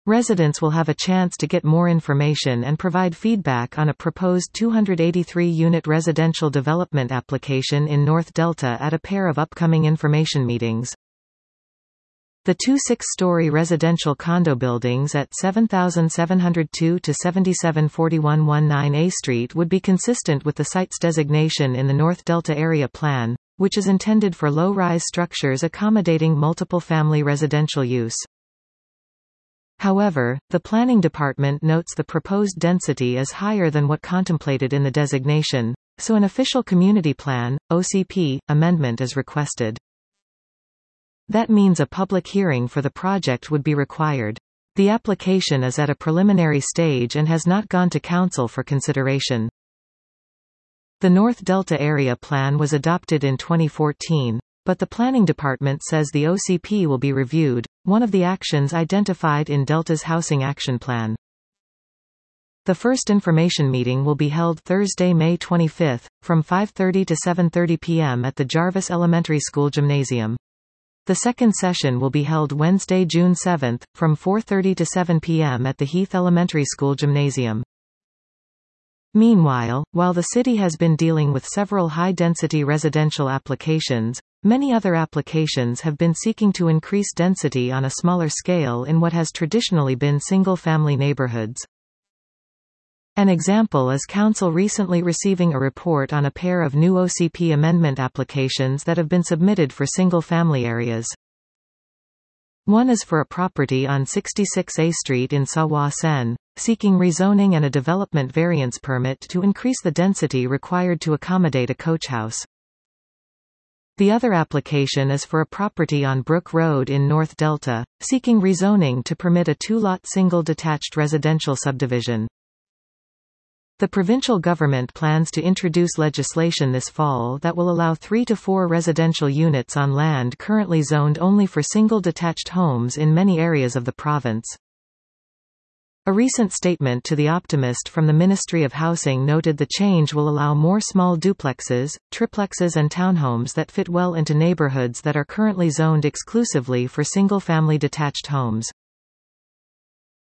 Residents will have a chance to get more information and provide feedback on a proposed 283-unit residential development application in North Delta at a pair of upcoming information meetings. The two 6-story residential condo buildings at 7702 to 774119 A Street would be consistent with the site's designation in the North Delta Area Plan, which is intended for low-rise structures accommodating multiple family residential use. However, the Planning Department notes the proposed density is higher than what contemplated in the designation, so an official community plan, OCP, amendment is requested. That means a public hearing for the project would be required. The application is at a preliminary stage and has not gone to Council for consideration. The North Delta Area Plan was adopted in 2014, but the Planning Department says the OCP will be reviewed, one of the actions identified in Delta's Housing Action Plan. The first information meeting will be held Thursday, May 25, from 5:30 to 7:30 p.m. at the Jarvis Elementary School Gymnasium. The second session will be held Wednesday, June 7, from 4:30 to 7 p.m. at the Heath Elementary School Gymnasium. Meanwhile, while the city has been dealing with several high-density residential applications, many other applications have been seeking to increase density on a smaller scale in what has traditionally been single-family neighborhoods. An example is Council recently receiving a report on a pair of new OCP amendment applications that have been submitted for single-family areas. One is for a property on 66 A Street in Sawa Sen, seeking rezoning and a development variance permit to increase the density required to accommodate a coach house. The other application is for a property on Brook Road in North Delta, seeking rezoning to permit a two-lot single detached residential subdivision. The provincial government plans to introduce legislation this fall that will allow 3 to 4 residential units on land currently zoned only for single detached homes in many areas of the province. A recent statement to The Optimist from the Ministry of Housing noted the change will allow more small duplexes, triplexes and townhomes that fit well into neighborhoods that are currently zoned exclusively for single-family detached homes.